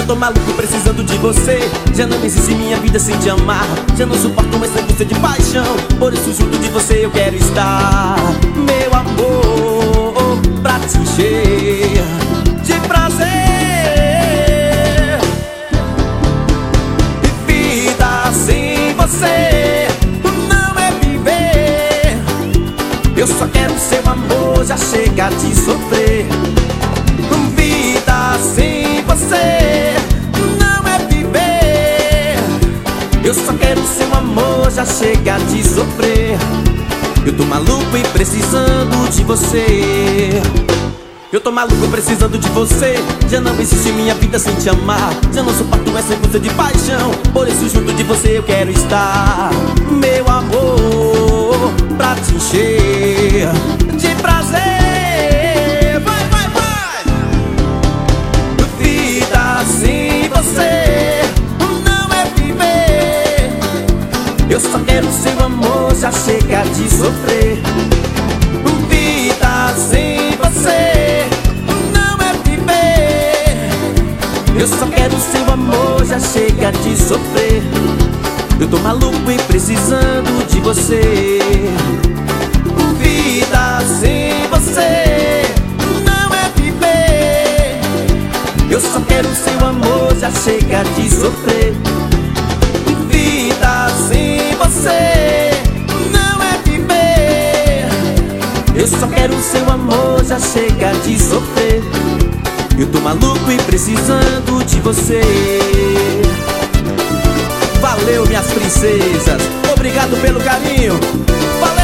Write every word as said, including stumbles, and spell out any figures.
tô maluco precisando de você. Já não existe minha vida sem te amar. Já não suporto mais sem você de paixão. Por isso junto de você eu quero estar. Meu amor, pra te encher de prazer. E vida sem você não é viver. Eu só quero seu amor, já chega de sofrer. Vida sem você não é viver. Eu só quero seu amor, já chega de sofrer. Eu tô maluco e precisando de você. Eu tô maluco precisando de você. Já não existe minha vida sem te amar. Já não suporto essa angústia de paixão. Por isso junto de você eu quero estar. Meu amor, pra te encher de prazer. Vai, vai, vai! Vida sem você não é viver. Eu só quero seu amor, já chega de sofrer. Vida sem você não é viver. Eu só quero seu amor, já chega de sofrer. Eu tô maluco e precisando de você. Vida sem você não é viver. Eu só quero seu amor, já chega de sofrer. Vida sem você não é viver. Eu só quero seu amor, já chega de sofrer. Eu tô maluco e precisando de você. Valeu, minhas princesas, obrigado pelo carinho. Valeu!